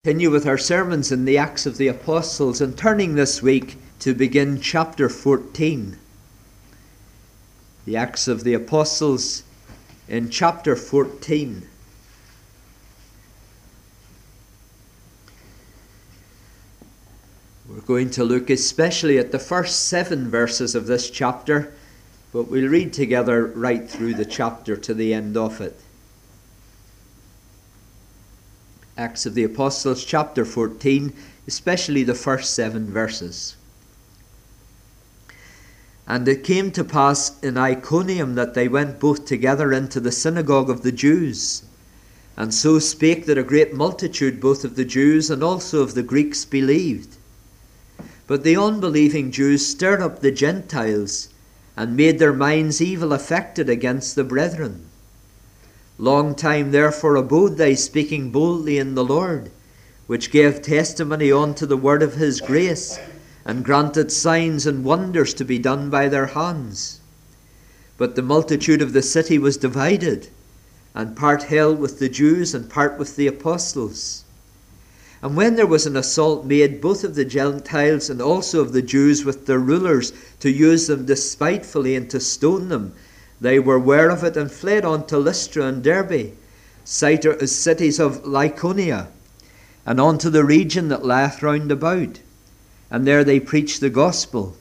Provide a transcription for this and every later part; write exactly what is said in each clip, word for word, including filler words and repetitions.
Continue with our sermons in the Acts of the Apostles, and turning this week to begin chapter fourteen. The Acts of the Apostles in chapter fourteen. We're going to look especially at the first seven verses of this chapter, but we'll read together right through the chapter to the end of it. Acts of the Apostles, chapter fourteen, especially the first seven verses. And it came to pass in Iconium that they went both together into the synagogue of the Jews, and so spake that a great multitude both of the Jews and also of the Greeks believed. But the unbelieving Jews stirred up the Gentiles, and made their minds evil affected against the brethren. Long time therefore abode they, speaking boldly in the Lord, which gave testimony unto the word of his grace, and granted signs and wonders to be done by their hands. But the multitude of the city was divided, and part held with the Jews, and part with the apostles. And when there was an assault made both of the Gentiles and also of the Jews with their rulers, to use them despitefully and to stone them, they were ware of it, and fled on to Lystra and Derbe, cities of Lycaonia, and unto the region that lieth round about. And there they preached the gospel.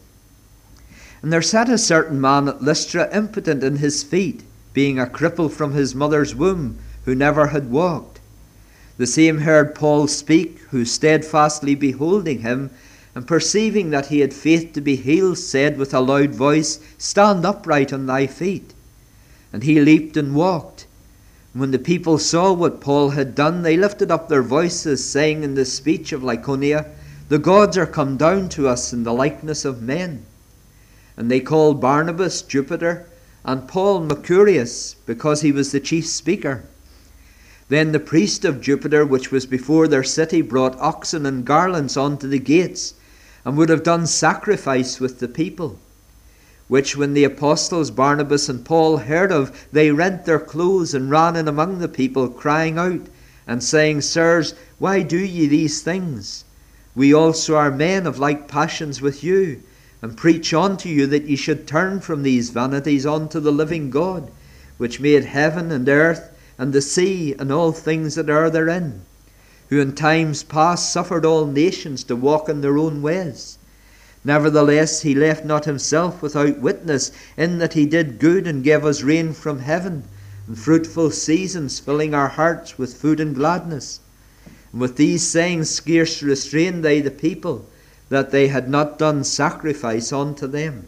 And there sat a certain man at Lystra, impotent in his feet, being a cripple from his mother's womb, who never had walked. The same heard Paul speak, who steadfastly beholding him, and perceiving that he had faith to be healed, said with a loud voice, Stand upright on thy feet. And he leaped and walked. And when the people saw what Paul had done, they lifted up their voices, saying in the speech of Lycaonia, The gods are come down to us in the likeness of men. And they called Barnabas Jupiter, and Paul Mercurius, because he was the chief speaker. Then the priest of Jupiter, which was before their city, brought oxen and garlands unto the gates, and would have done sacrifice with the people. Which when the apostles Barnabas and Paul heard of, they rent their clothes, and ran in among the people, crying out, and saying, Sirs, why do ye these things? We also are men of like passions with you, and preach unto you that ye should turn from these vanities unto the living God, which made heaven and earth, and the sea, and all things that are therein, who in times past suffered all nations to walk in their own ways. Nevertheless, he left not himself without witness, in that he did good and gave us rain from heaven, and fruitful seasons, filling our hearts with food and gladness. And with these sayings scarce restrained they the people, that they had not done sacrifice unto them.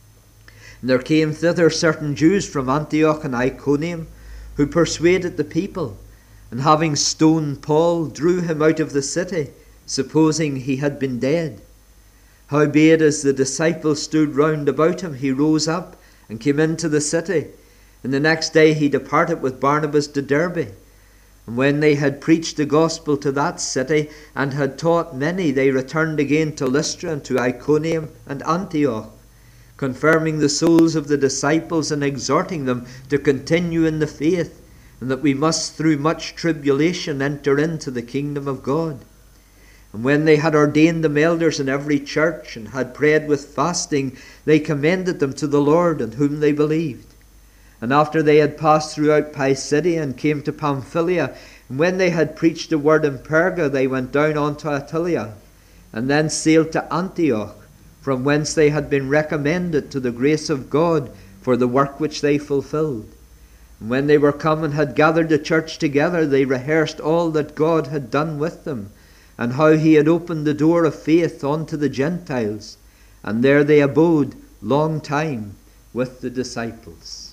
And there came thither certain Jews from Antioch and Iconium, who persuaded the people, and having stoned Paul, drew him out of the city, supposing he had been dead. Howbeit, as the disciples stood round about him, he rose up, and came into the city. And the next day he departed with Barnabas to Derbe. And when they had preached the gospel to that city, and had taught many, they returned again to Lystra, and to Iconium, and Antioch, confirming the souls of the disciples, and exhorting them to continue in the faith, and that we must through much tribulation enter into the kingdom of God. And when they had ordained them elders in every church, and had prayed with fasting, they commended them to the Lord, in whom they believed. And after they had passed throughout Pisidia, and came to Pamphylia, and when they had preached the word in Perga, they went down unto Attalia, and then sailed to Antioch, from whence they had been recommended to the grace of God for the work which they fulfilled. And when they were come and had gathered the church together, they rehearsed all that God had done with them, and how he had opened the door of faith unto the Gentiles. And there they abode long time with the disciples.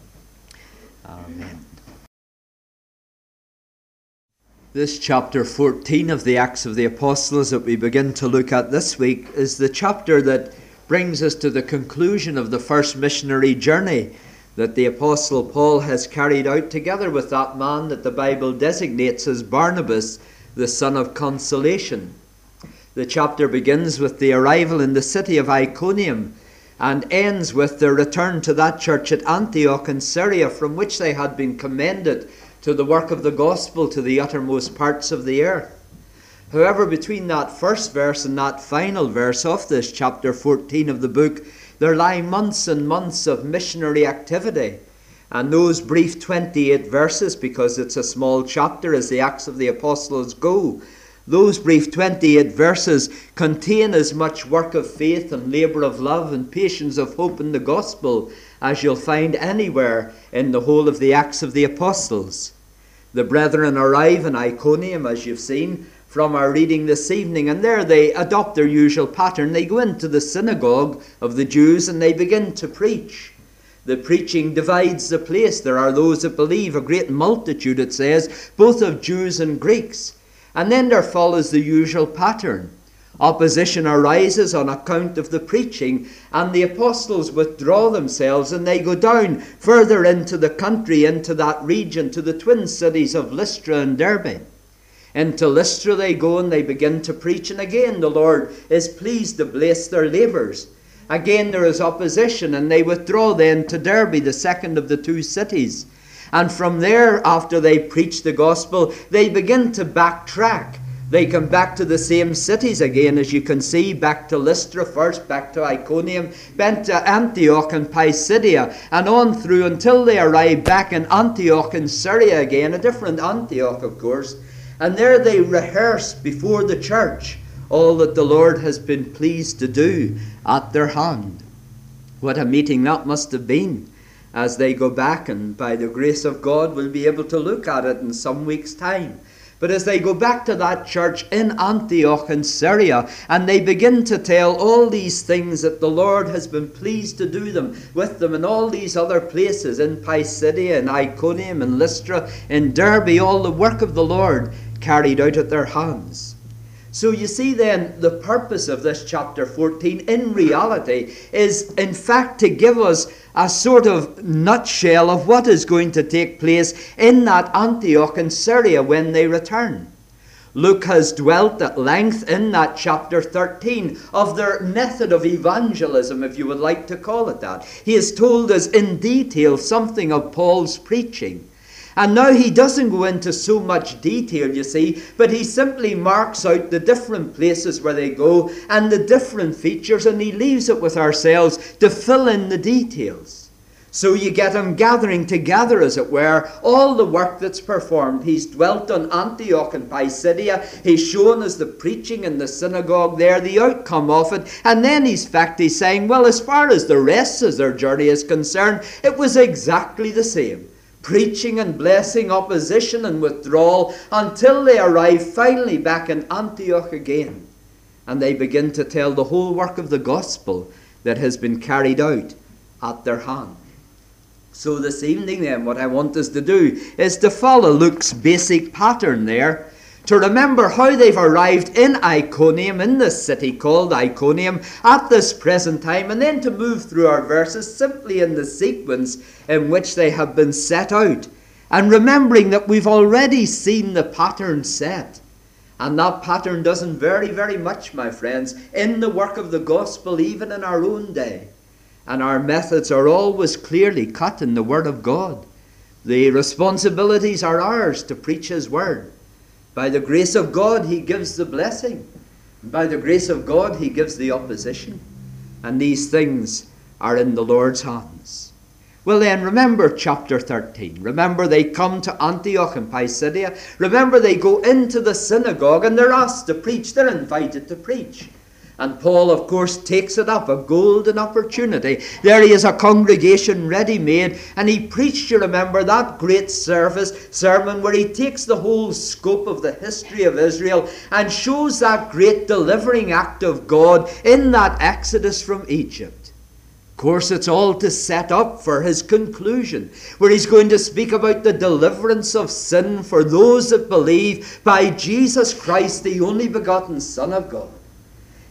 Amen. This chapter fourteen of the Acts of the Apostles that we begin to look at this week is the chapter that brings us to the conclusion of the first missionary journey that the Apostle Paul has carried out, together with that man that the Bible designates as Barnabas, the son of consolation. The chapter begins with the arrival in the city of Iconium, and ends with their return to that church at Antioch in Syria, from which they had been commended to the work of the gospel to the uttermost parts of the earth. However, between that first verse and that final verse of this chapter fourteen of the book, there lie months and months of missionary activity. And those brief twenty-eight verses, because it's a small chapter as the Acts of the Apostles go, those brief twenty-eight verses contain as much work of faith and labour of love and patience of hope in the gospel as you'll find anywhere in the whole of the Acts of the Apostles. The brethren arrive in Iconium, as you've seen from our reading this evening, and there they adopt their usual pattern. They go into the synagogue of the Jews and they begin to preach. The preaching divides the place. There are those that believe, a great multitude, it says, both of Jews and Greeks. And then there follows the usual pattern. Opposition arises on account of the preaching, and the apostles withdraw themselves and they go down further into the country, into that region, to the twin cities of Lystra and Derbe. Into Lystra they go and they begin to preach, and again the Lord is pleased to bless their labours. Again there is opposition, and they withdraw then to Derbe, the second of the two cities. And from there, after they preach the gospel, they begin to backtrack. They come back to the same cities again, as you can see, back to Lystra first, back to Iconium, then to Antioch and Pisidia, and on through until they arrive back in Antioch in Syria again, a different Antioch, of course. And there they rehearse before the church all that the Lord has been pleased to do at their hand. What a meeting that must have been, as they go back, and by the grace of God we'll be able to look at it in some weeks' time. But as they go back to that church in Antioch in Syria, and they begin to tell all these things that the Lord has been pleased to do them with them in all these other places, in Pisidia, in Iconium, in Lystra, in Derbe, all the work of the Lord carried out at their hands. So you see then, the purpose of this chapter fourteen in reality is in fact to give us a sort of nutshell of what is going to take place in that Antioch and Syria when they return. Luke has dwelt at length in that chapter thirteen of their method of evangelism, if you would like to call it that. He has told us in detail something of Paul's preaching. And now he doesn't go into so much detail, you see, but he simply marks out the different places where they go and the different features, and he leaves it with ourselves to fill in the details. So you get him gathering together, as it were, all the work that's performed. He's dwelt on Antioch and Pisidia. He's shown us the preaching in the synagogue there, the outcome of it. And then he's fact he's saying, well, as far as the rest of their journey is concerned, it was exactly the same. Preaching and blessing, opposition and withdrawal, until they arrive finally back in Antioch again. And they begin to tell the whole work of the gospel that has been carried out at their hand. So this evening then, what I want us to do is to follow Luke's basic pattern there, to remember how they've arrived in Iconium, in this city called Iconium, at this present time, and then to move through our verses simply in the sequence in which they have been set out, and remembering that we've already seen the pattern set. And that pattern doesn't vary very much, my friends, in the work of the gospel, even in our own day. And our methods are always clearly cut in the Word of God. The responsibilities are ours to preach His Word. By the grace of God, He gives the blessing. By the grace of God, He gives the opposition. And these things are in the Lord's hands. Well then, remember chapter thirteen. Remember they come to Antioch and Pisidia. Remember they go into the synagogue and they're asked to preach. They're invited to preach. And Paul, of course, takes it up, a golden opportunity. There he is, a congregation ready-made, and he preached, you remember, that great service, sermon where he takes the whole scope of the history of Israel and shows that great delivering act of God in that exodus from Egypt. Of course, it's all to set up for his conclusion, where he's going to speak about the deliverance of sin for those that believe by Jesus Christ, the only begotten Son of God.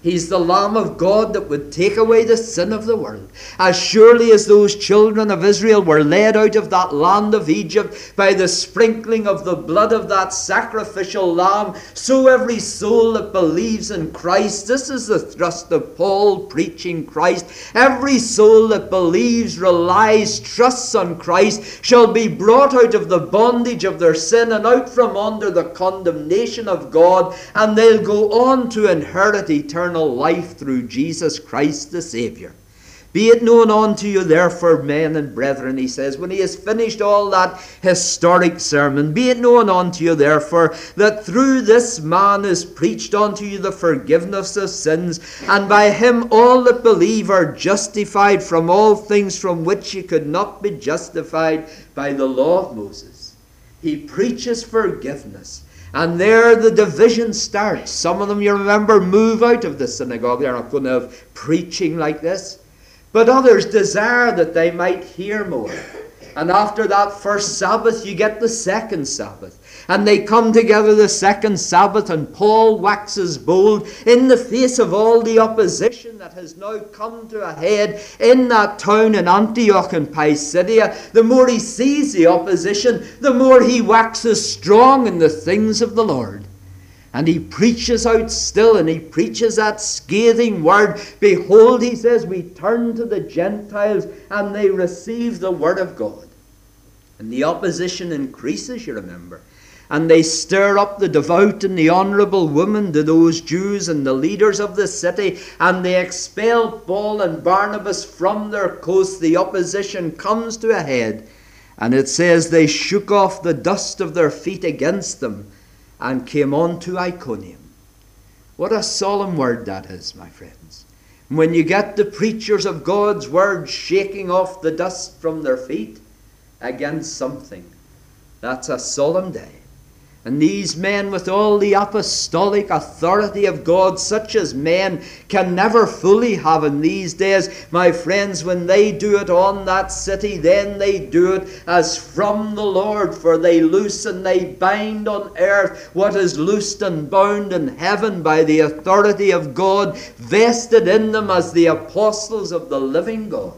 He's the Lamb of God that would take away the sin of the world. As surely as those children of Israel were led out of that land of Egypt by the sprinkling of the blood of that sacrificial lamb, so every soul that believes in Christ, this is the thrust of Paul preaching Christ, every soul that believes, relies, trusts on Christ shall be brought out of the bondage of their sin and out from under the condemnation of God, and they'll go on to inherit eternal life through Jesus Christ the Saviour. Be it known unto you, therefore, men and brethren, he says, when he has finished all that historic sermon, be it known unto you, therefore, that through this man is preached unto you the forgiveness of sins, and by him all that believe are justified from all things from which you could not be justified by the law of Moses. He preaches forgiveness. And there the division starts. Some of them, you remember, move out of the synagogue. They're not going to have preaching like this. But others desire that they might hear more. And after that first Sabbath, you get the second Sabbath. And they come together the second Sabbath, and Paul waxes bold in the face of all the opposition that has now come to a head in that town in Antioch and Pisidia. The more he sees the opposition, the more he waxes strong in the things of the Lord. And he preaches out still, and he preaches that scathing word. Behold, he says, we turn to the Gentiles, and they receive the word of God. And the opposition increases, you remember. And they stir up the devout and the honourable women to those Jews and the leaders of the city, and they expel Paul and Barnabas from their coast. The opposition comes to a head, and it says they shook off the dust of their feet against them and came on to Iconium. What a solemn word that is, my friends. When you get the preachers of God's word shaking off the dust from their feet against something, that's a solemn day. And these men, with all the apostolic authority of God, such as men can never fully have in these days, my friends, when they do it on that city, then they do it as from the Lord. For they loose and they bind on earth what is loosed and bound in heaven by the authority of God, vested in them as the apostles of the living God.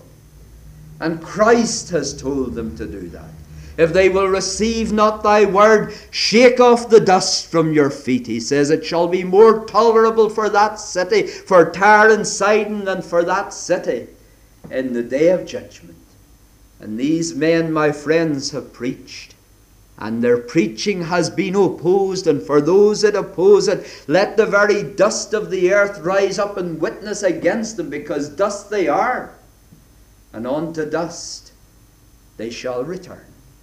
And Christ has told them to do that. If they will receive not thy word, shake off the dust from your feet. He says, it shall be more tolerable for that city, for Tyre and Sidon, than for that city in the day of judgment. And these men, my friends, have preached. And their preaching has been opposed. And for those that oppose it, let the very dust of the earth rise up and witness against them, because dust they are. And unto dust they shall return.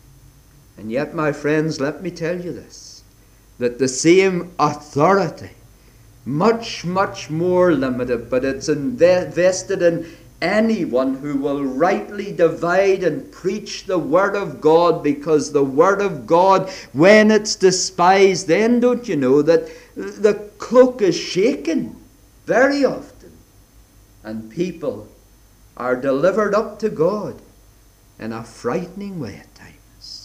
And yet, my friends, let me tell you this, that the same authority, much, much more limited, but it's invested in anyone who will rightly divide and preach the Word of God, because the Word of God, when it's despised, then don't you know that the cloak is shaken very often, and people are delivered up to God in a frightening way at times.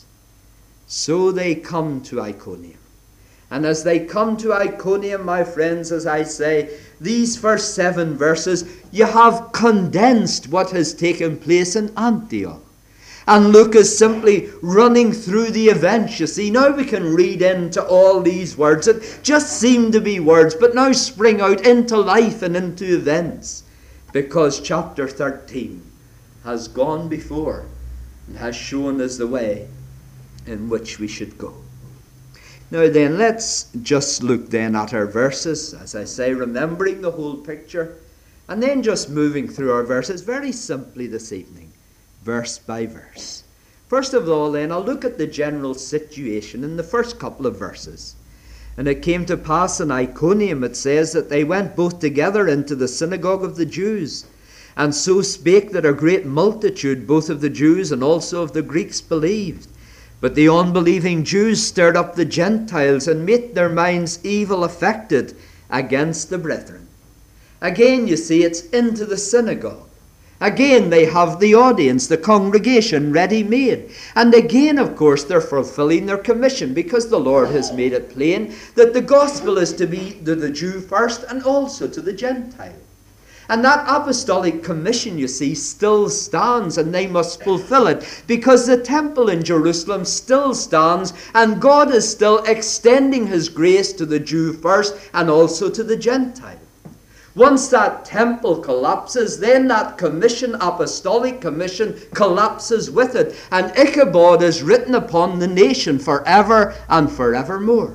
So they come to Iconium. And as they come to Iconium, my friends, as I say, these first seven verses, you have condensed what has taken place in Antioch. And Luke is simply running through the events. You see, now we can read into all these words that just seem to be words, but now spring out into life and into events. Because chapter thirteen has gone before and has shown us the way in which we should go. Now then, let's just look then at our verses, as I say, remembering the whole picture, and then just moving through our verses very simply this evening, verse by verse. First of all then, I'll look at the general situation in the first couple of verses. And it came to pass in Iconium, it says, that they went both together into the synagogue of the Jews, and so spake that a great multitude, both of the Jews and also of the Greeks, believed. But the unbelieving Jews stirred up the Gentiles and made their minds evil affected against the brethren. Again, you see, it's into the synagogue. Again, they have the audience, the congregation ready-made. And again, of course, they're fulfilling their commission, because the Lord has made it plain that the gospel is to be to the Jew first and also to the Gentile. And that apostolic commission, you see, still stands, and they must fulfill it, because the temple in Jerusalem still stands, and God is still extending his grace to the Jew first and also to the Gentile. Once that temple collapses, then that commission, apostolic commission, collapses with it, and Ichabod is written upon the nation forever and forevermore.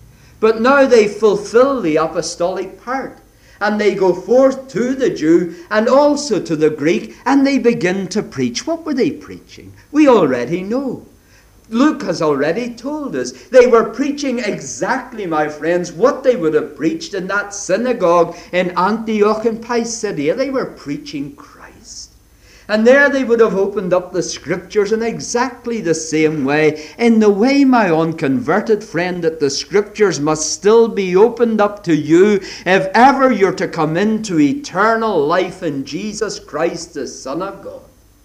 But now they fulfill the apostolic part, and they go forth to the Jew and also to the Greek, and they begin to preach. What were they preaching? We already know. Luke has already told us. They were preaching exactly, my friends, what they would have preached in that synagogue in Antioch and Pisidia. They were preaching Christ. And there they would have opened up the scriptures in exactly the same way, in the way, my unconverted friend, that the scriptures must still be opened up to you if ever you're to come into eternal life in Jesus Christ, the Son of God.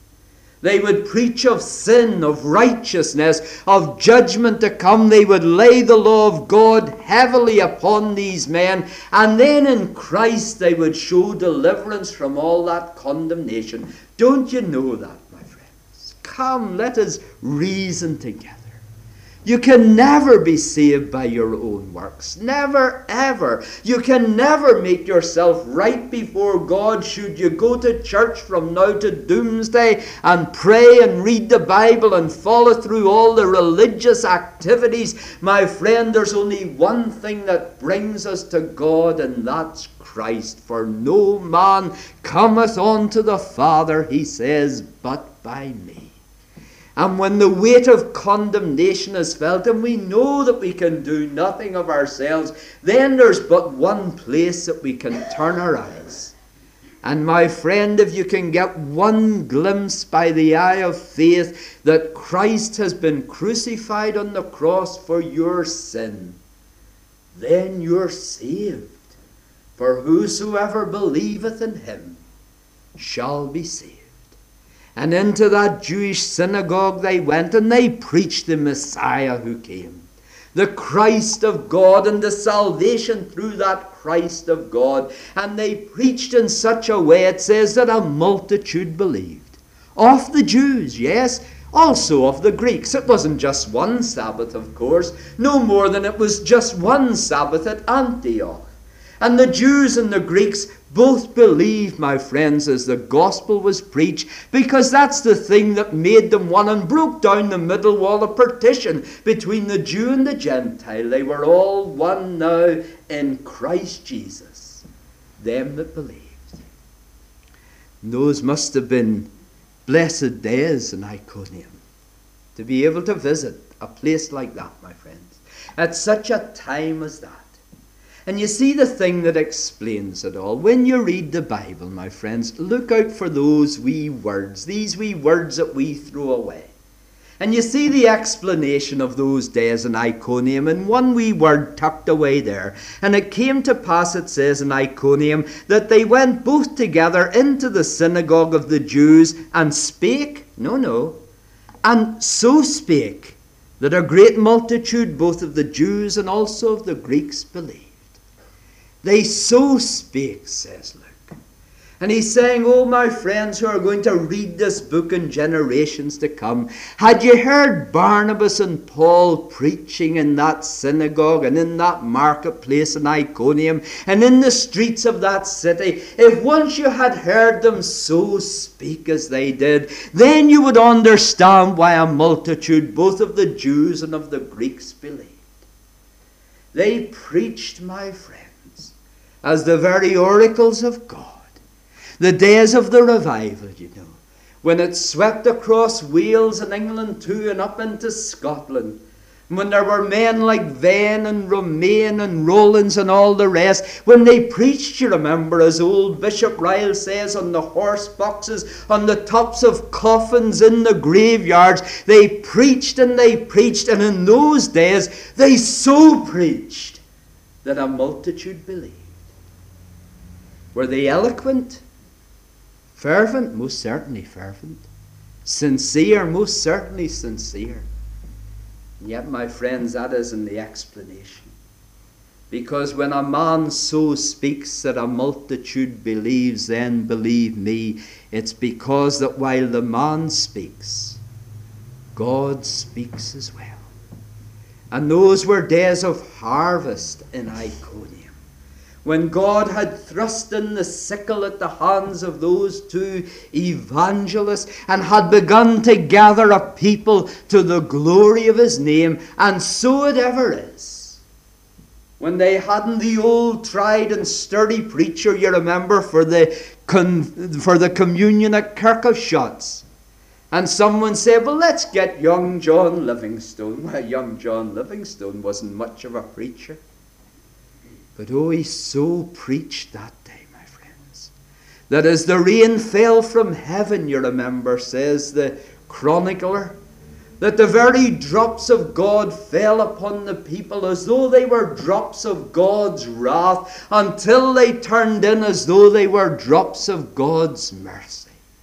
They would preach of sin, of righteousness, of judgment to come. They would lay the law of God heavily upon these men. And then in Christ they would show deliverance from all that condemnation. Don't you know that, my friends? Come, let us reason together. You can never be saved by your own works. Never, ever. You can never make yourself right before God should you go to church from now to doomsday and pray and read the Bible and follow through all the religious activities. My friend, there's only one thing that brings us to God, and that's Christ. For no man cometh unto the Father, he says, but by me. And when the weight of condemnation is felt, and we know that we can do nothing of ourselves, then there's but one place that we can turn our eyes. And my friend, if you can get one glimpse by the eye of faith that Christ has been crucified on the cross for your sin, then you're saved. For whosoever believeth in him shall be saved. And into that Jewish synagogue they went, and they preached the Messiah who came, the Christ of God, and the salvation through that Christ of God. And they preached in such a way, it says, that a multitude believed. Of the Jews, yes, also of the Greeks. It wasn't just one Sabbath, of course, no more than it was just one Sabbath at Antioch. And the Jews and the Greeks both believed, my friends, as the gospel was preached, because that's the thing that made them one and broke down the middle wall of partition between the Jew and the Gentile. They were all one now in Christ Jesus, them that believed. And those must have been blessed days in Iconium, to be able to visit a place like that, my friends, at such a time as that. And you see the thing that explains it all. When you read the Bible, my friends, look out for those wee words, these wee words that we throw away. And you see the explanation of those days in Iconium in one wee word tucked away there. And it came to pass, it says in Iconium, that they went both together into the synagogue of the Jews and spake, no, no, and so spake, that a great multitude both of the Jews and also of the Greeks believed. They so spake, says Luke. And he's saying, oh, my friends who are going to read this book in generations to come, had you heard Barnabas and Paul preaching in that synagogue and in that marketplace in Iconium and in the streets of that city, if once you had heard them so speak as they did, then you would understand why a multitude, both of the Jews and of the Greeks, believed. They preached, my friends, as the very oracles of God. The days of the revival, you know, when it swept across Wales and England too and up into Scotland, when there were men like Venn and Romaine and Rollins and all the rest, when they preached, you remember, as old Bishop Ryle says, on the horse boxes, on the tops of coffins in the graveyards, they preached and they preached, and in those days they so preached that a multitude believed. Were they eloquent? Fervent, most certainly fervent. Sincere, most certainly sincere. And yet, my friends, that isn't the explanation. Because when a man so speaks that a multitude believes, then believe me, it's because that while the man speaks, God speaks as well. And those were days of harvest in Iconium, when God had thrust in the sickle at the hands of those two evangelists and had begun to gather a people to the glory of his name. And so it ever is. When they hadn't the old tried and sturdy preacher, you remember, for the, con- for the communion at Kirkoshots. And someone said, well, let's get young John Livingstone. Well, young John Livingstone wasn't much of a preacher. But oh, he so preached that day, my friends, that as the rain fell from heaven, you remember, says the chronicler, that the very drops of God fell upon the people as though they were drops of God's wrath, until they turned in as though they were drops of God's mercy.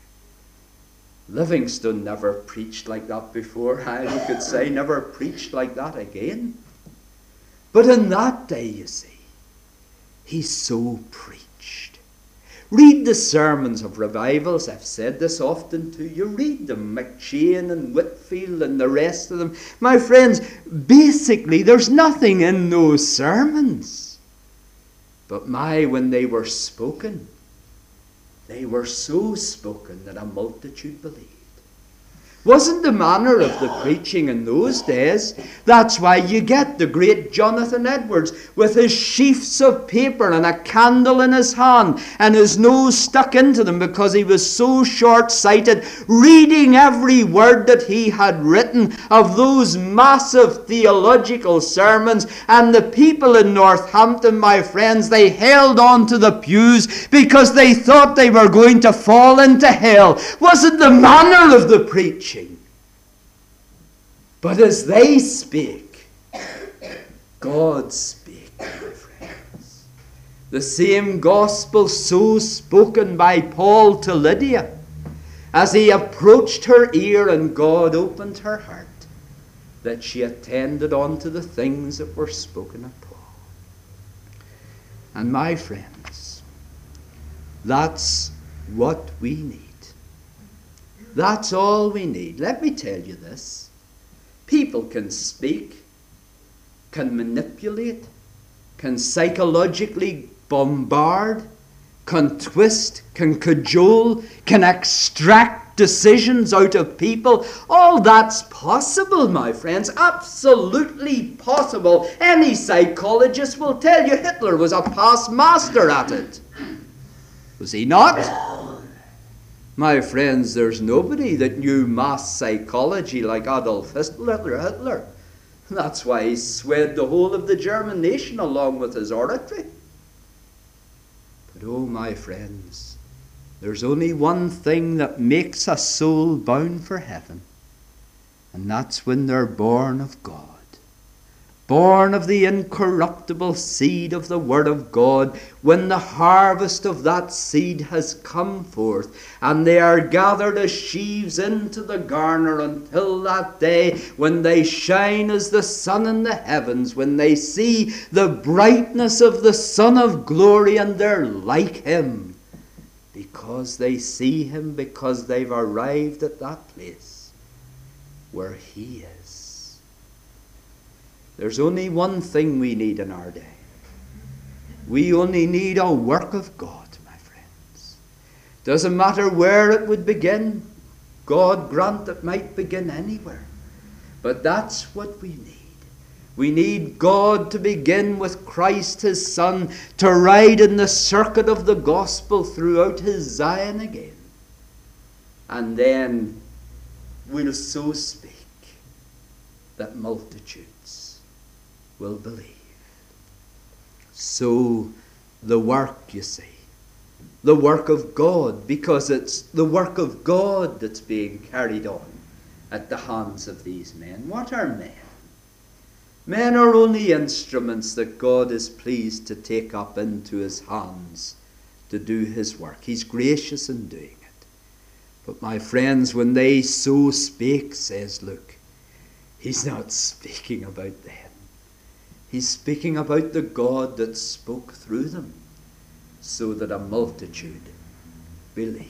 Livingstone never preached like that before. I could say never preached like that again. But in that day, you see, he so preached. Read the sermons of revivals. I've said this often to you. Read them, McChain and Whitfield and the rest of them. My friends, basically there's nothing in those sermons. But my, when they were spoken, they were so spoken that a multitude believed. Wasn't the manner of the preaching in those days? That's why you get the great Jonathan Edwards with his sheafs of paper and a candle in his hand and his nose stuck into them because he was so short-sighted, reading every word that he had written of those massive theological sermons. And the people in Northampton, my friends, they held on to the pews because they thought they were going to fall into hell. Wasn't the manner of the preaching? But as they spake, God spake, my friends. The same gospel so spoken by Paul to Lydia, as he approached her ear and God opened her heart, that she attended unto the things that were spoken of Paul. And my friends, that's what we need. That's all we need. Let me tell you this. People can speak, can manipulate, can psychologically bombard, can twist, can cajole, can extract decisions out of people. All that's possible, my friends. Absolutely possible. Any psychologist will tell you Hitler was a past master at it. Was he not? My friends, there's nobody that knew mass psychology like Adolf Hitler. Hitler. That's why he swayed the whole of the German nation along with his oratory. But oh, my friends, there's only one thing that makes a soul bound for heaven, and that's when they're born of God. Born of the incorruptible seed of the Word of God, when the harvest of that seed has come forth, and they are gathered as sheaves into the garner until that day when they shine as the sun in the heavens, when they see the brightness of the Son of glory, and they're like him, because they see him, because they've arrived at that place where he is. There's only one thing we need in our day. We only need a work of God, my friends. Doesn't matter where it would begin. God grant it might begin anywhere. But that's what we need. We need God to begin with Christ his Son, to ride in the circuit of the gospel throughout his Zion again. And then we'll so speak that multitudes will believe. So the work, you see, the work of God, because it's the work of God that's being carried on at the hands of these men. What are men? Men are only instruments that God is pleased to take up into his hands to do his work. He's gracious in doing it. But my friends, when they so spake, says Luke, he's not speaking about them. He's speaking about the God that spoke through them, so that a multitude believed.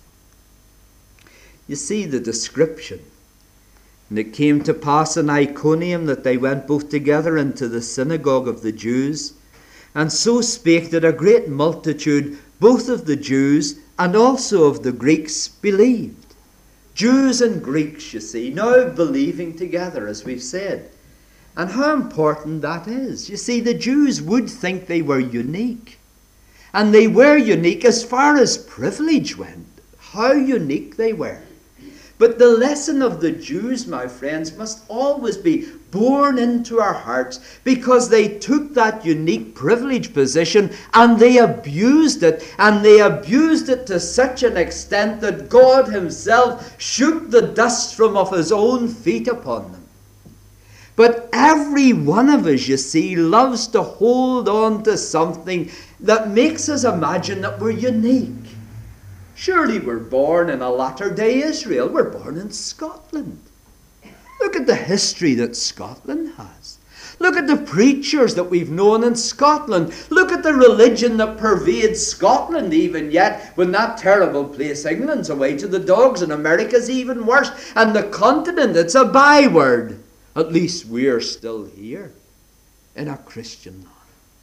You see the description. And it came to pass in Iconium that they went both together into the synagogue of the Jews, and so spake that a great multitude, both of the Jews and also of the Greeks, believed. Jews and Greeks, you see, now believing together, as we've said. And how important that is. You see, the Jews would think they were unique. And they were unique as far as privilege went. How unique they were. But the lesson of the Jews, my friends, must always be born into our hearts, because they took that unique privileged position and they abused it. And they abused it to such an extent that God himself shook the dust from off his own feet upon them. But every one of us, you see, loves to hold on to something that makes us imagine that we're unique. Surely we're born in a latter-day Israel. We're born in Scotland. Look at the history that Scotland has. Look at the preachers that we've known in Scotland. Look at the religion that pervades Scotland even yet, when that terrible place England's away to the dogs and America's even worse. And the continent, it's a byword. At least we're still here in a Christian land.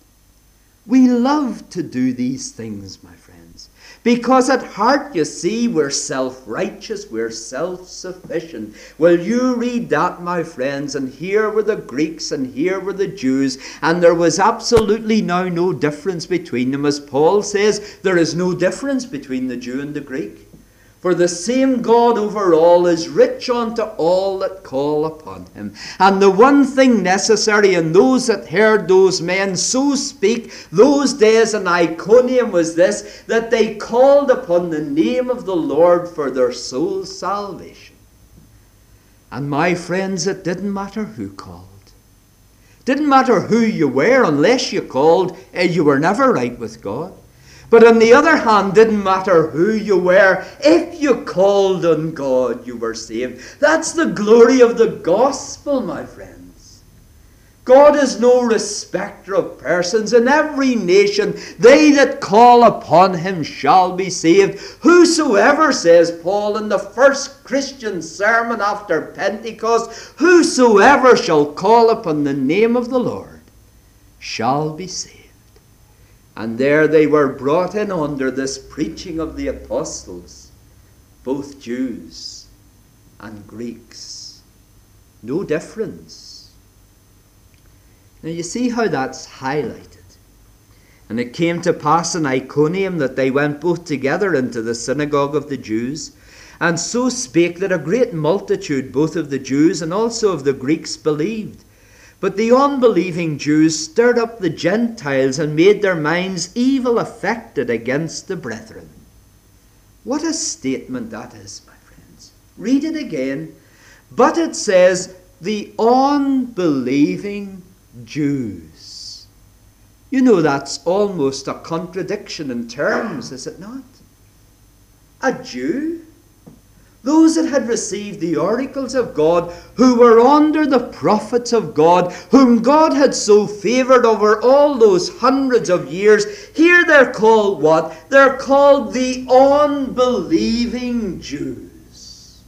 We love to do these things, my friends, because at heart, you see, we're self-righteous, we're self-sufficient. Well, you read that, my friends, and here were the Greeks and here were the Jews, and there was absolutely now no difference between them. As Paul says, there is no difference between the Jew and the Greek. For the same God over all is rich unto all that call upon him. And the one thing necessary in those that heard those men so speak those days in Iconium was this, that they called upon the name of the Lord for their soul's salvation. And my friends, it didn't matter who called. It didn't matter who you were, unless you called, you were never right with God. But on the other hand, didn't matter who you were. If you called on God, you were saved. That's the glory of the gospel, my friends. God is no respecter of persons. In every nation, they that call upon him shall be saved. Whosoever, says Paul in the first Christian sermon after Pentecost, whosoever shall call upon the name of the Lord shall be saved. And there they were brought in under this preaching of the apostles, both Jews and Greeks. No difference. Now you see how that's highlighted. And it came to pass in Iconium that they went both together into the synagogue of the Jews, and so spake that a great multitude both of the Jews and also of the Greeks believed. But the unbelieving Jews stirred up the Gentiles and made their minds evil affected against the brethren. What a statement that is, my friends. Read it again. But it says, the unbelieving Jews. You know, that's almost a contradiction in terms, is it not? A Jew? Those that had received the oracles of God, who were under the prophets of God, whom God had so favoured over all those hundreds of years, here they're called what? They're called the unbelieving Jews.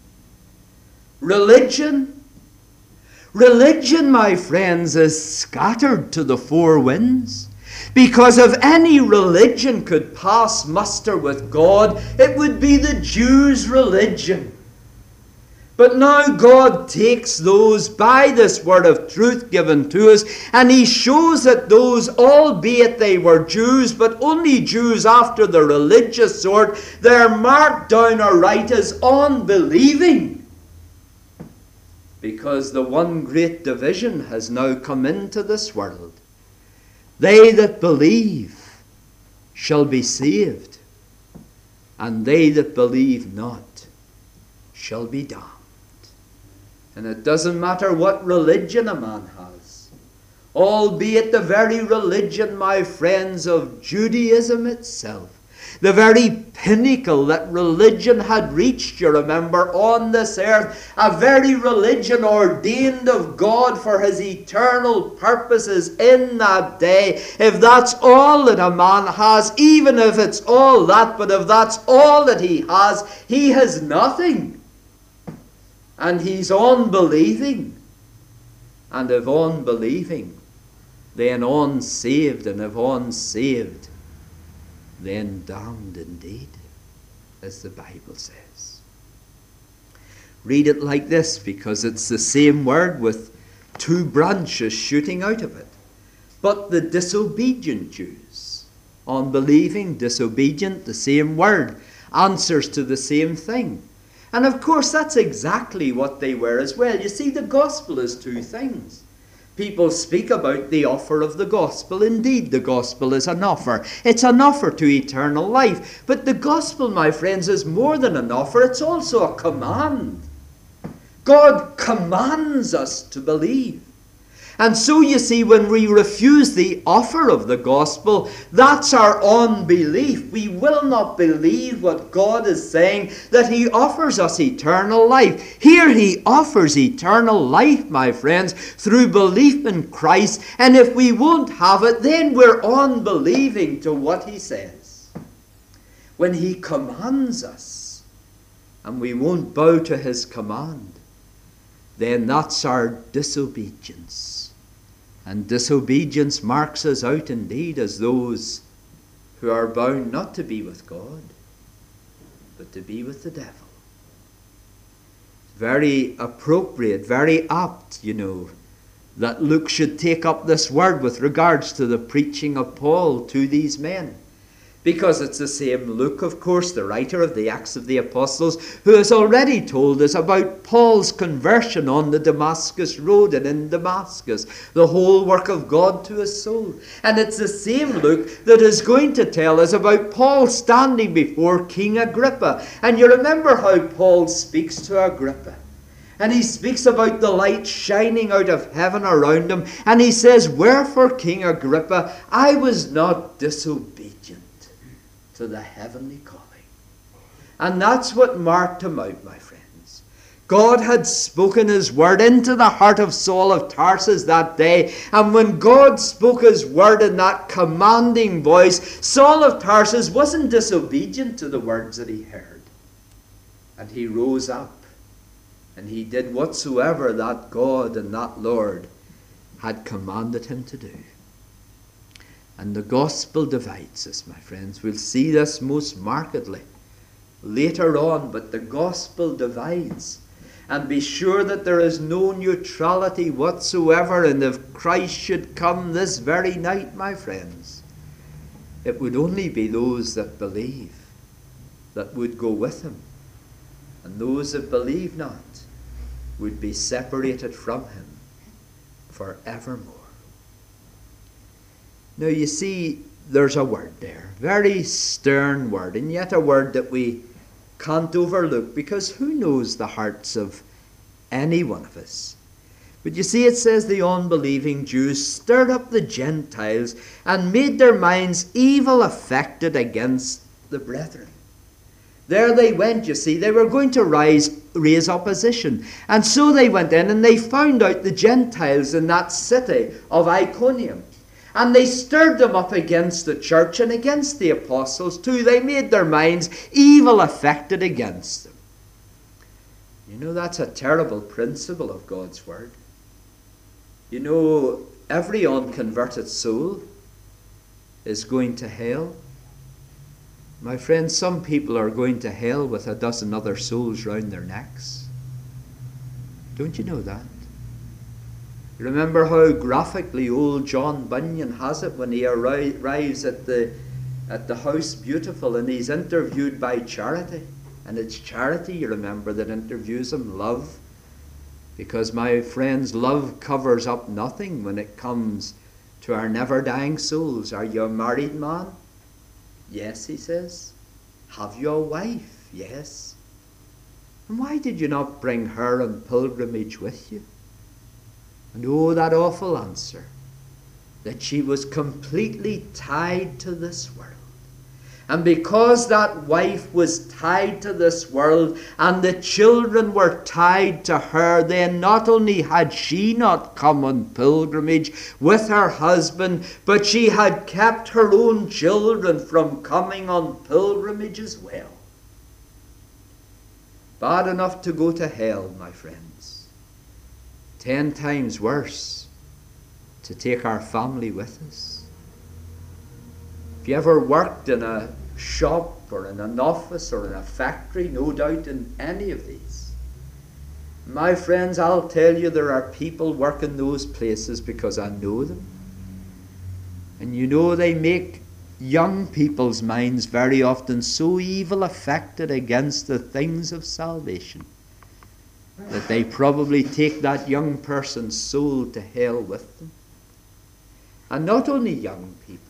Religion? Religion, my friends, is scattered to the four winds. Because if any religion could pass muster with God, it would be the Jews' religion. But now God takes those by this word of truth given to us, and he shows that those, albeit they were Jews, but only Jews after the religious sort, they're marked down aright as unbelieving. Because the one great division has now come into this world. They that believe shall be saved, and they that believe not shall be damned. And it doesn't matter what religion a man has, albeit the very religion, my friends, of Judaism itself. the very pinnacle that religion had reached, you remember, on this earth, a very religion ordained of God for his eternal purposes in that day. If that's all that a man has, even if it's all that, but if that's all that he has, he has nothing. And he's unbelieving. And if unbelieving, then unsaved, and if unsaved, then damned indeed, as the Bible says. Read it like this, because it's the same word with two branches shooting out of it. But the disobedient Jews, unbelieving, disobedient, the same word, answers to the same thing. And of course that's exactly what they were as well. You see, the gospel is two things. People speak about the offer of the gospel. Indeed, the gospel is an offer. It's an offer to eternal life. But the gospel, my friends, is more than an offer. It's also a command. God commands us to believe. And so you see, when we refuse the offer of the gospel, that's our unbelief. We will not believe what God is saying, that he offers us eternal life. Here he offers eternal life, my friends, through belief in Christ. And if we won't have it, then we're unbelieving to what he says. When he commands us, and we won't bow to his command, then that's our disobedience. And disobedience marks us out indeed as those who are bound not to be with God, but to be with the devil. Very appropriate, very apt, you know, that Luke should take up this word with regards to the preaching of Paul to these men. Because it's the same Luke, of course, the writer of the Acts of the Apostles, who has already told us about Paul's conversion on the Damascus road and in Damascus, the whole work of God to his soul. And it's the same Luke that is going to tell us about Paul standing before King Agrippa. And you remember how Paul speaks to Agrippa. And he speaks about the light shining out of heaven around him. And he says, "Wherefore, King Agrippa, I was not disobedient to the heavenly calling." And that's what marked him out, my friends. God had spoken his word into the heart of Saul of Tarsus that day. And when God spoke his word in that commanding voice, Saul of Tarsus wasn't disobedient to the words that he heard. And he rose up and he did whatsoever that God and that Lord had commanded him to do. And the gospel divides us, my friends. We'll see this most markedly later on, but the gospel divides. And be sure that there is no neutrality whatsoever. And if Christ should come this very night, my friends, it would only be those that believe that would go with him. And those that believe not would be separated from him forevermore. Now you see, there's a word there, very stern word, and yet a word that we can't overlook, because who knows the hearts of any one of us? But you see, it says the unbelieving Jews stirred up the Gentiles and made their minds evil affected against the brethren. There they went, you see, they were going to rise, raise opposition. And so they went in and they found out the Gentiles in that city of Iconium. And they stirred them up against the church and against the apostles too. They made their minds evil affected against them. You know, that's a terrible principle of God's word. You know, every unconverted soul is going to hell. My friends, some people are going to hell with a dozen other souls round their necks. Don't you know that? Remember how graphically old John Bunyan has it when he arrives at the, at the House Beautiful and he's interviewed by Charity. And it's Charity, you remember, that interviews him, love. Because, my friends, love covers up nothing when it comes to our never-dying souls. Are you a married man? Yes, he says. Have you a wife? Yes. And why did you not bring her on pilgrimage with you? And oh, that awful answer, that she was completely tied to this world. And because that wife was tied to this world and the children were tied to her, then not only had she not come on pilgrimage with her husband, but she had kept her own children from coming on pilgrimage as well. Bad enough to go to hell, my friends. Ten times worse to take our family with us. If you ever worked in a shop or in an office or in a factory, no doubt in any of these, my friends, I'll tell you there are people work in those places because I know them. And you know, they make young people's minds very often so evil affected against the things of salvation that they probably take that young person's soul to hell with them. And not only young people,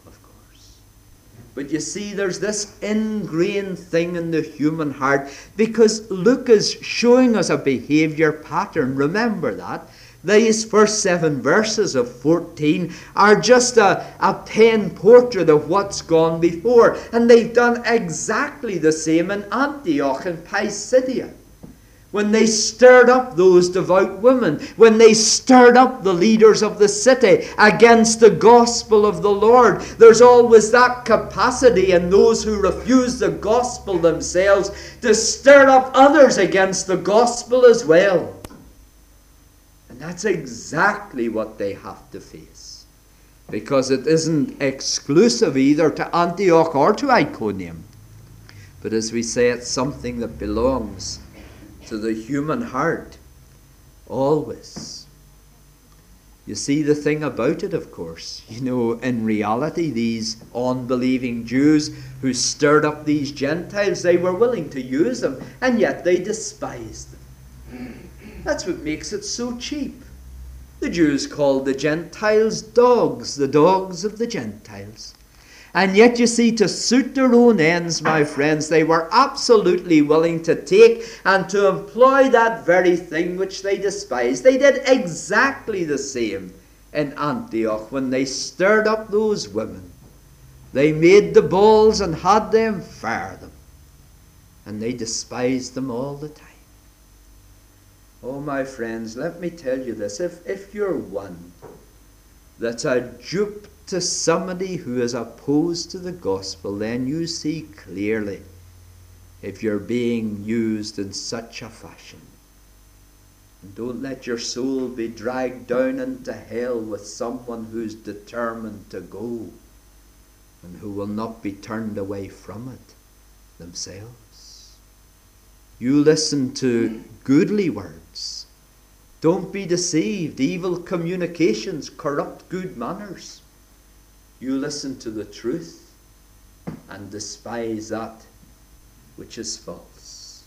but you see, there's this ingrained thing in the human heart, because Luke is showing us a behavior pattern. Remember that. These first seven verses of fourteen are just a, a pen portrait of what's gone before. And they've done exactly the same in Antioch and Pisidia. When they stirred up those devout women, when they stirred up the leaders of the city against the gospel of the Lord, there's always that capacity in those who refuse the gospel themselves to stir up others against the gospel as well. And that's exactly what they have to face, because it isn't exclusive either to Antioch or to Iconium, but as we say, it's something that belongs to the human heart, always. You see, the thing about it, of course, you know, in reality, these unbelieving Jews who stirred up these Gentiles, they were willing to use them, and yet they despised them. That's what makes it so cheap. The Jews called the Gentiles dogs, the dogs of the Gentiles. And yet, you see, to suit their own ends, my friends, they were absolutely willing to take and to employ that very thing which they despised. They did exactly the same in Antioch when they stirred up those women. They made the balls and had them fire them. And they despised them all the time. Oh, my friends, let me tell you this. If, if you're one that's a dupe to somebody who is opposed to the gospel, then you see clearly if you're being used in such a fashion. And don't let your soul be dragged down into hell with someone who's determined to go and who will not be turned away from it themselves. You listen to goodly words. Don't be deceived. Evil communications corrupt good manners. You listen to the truth and despise that which is false.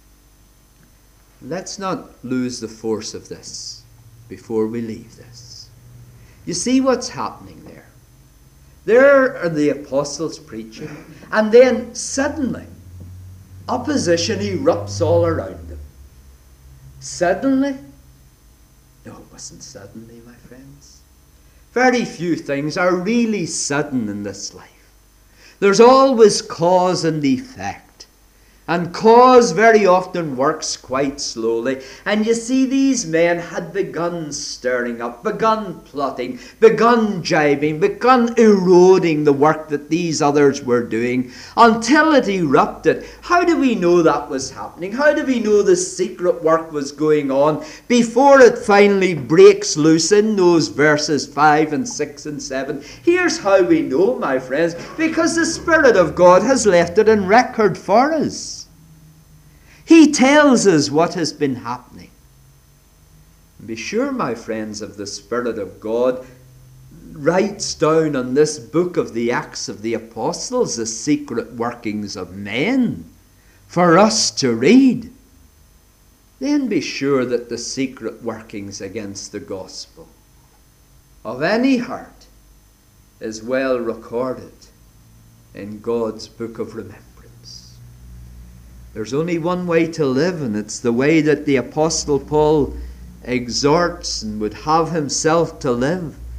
Let's not lose the force of this before we leave this. You see what's happening there. There are the apostles preaching, and then suddenly opposition erupts all around them. Suddenly? No, it wasn't suddenly, my friends. Very few things are really sudden in this life. There's always cause and effect. And cause very often works quite slowly. And you see, these men had begun stirring up, begun plotting, begun jibing, begun eroding the work that these others were doing until it erupted. How do we know that was happening? How do we know the secret work was going on before it finally breaks loose in those verses five and six and seven? Here's how we know, my friends, because the Spirit of God has left it in record for us. He tells us what has been happening. Be sure, my friends, of the Spirit of God writes down on this book of the Acts of the Apostles the secret workings of men for us to read. Then be sure that the secret workings against the gospel of any heart is well recorded in God's book of remembrance. There's only one way to live, and it's the way that the Apostle Paul exhorts and would have himself to live.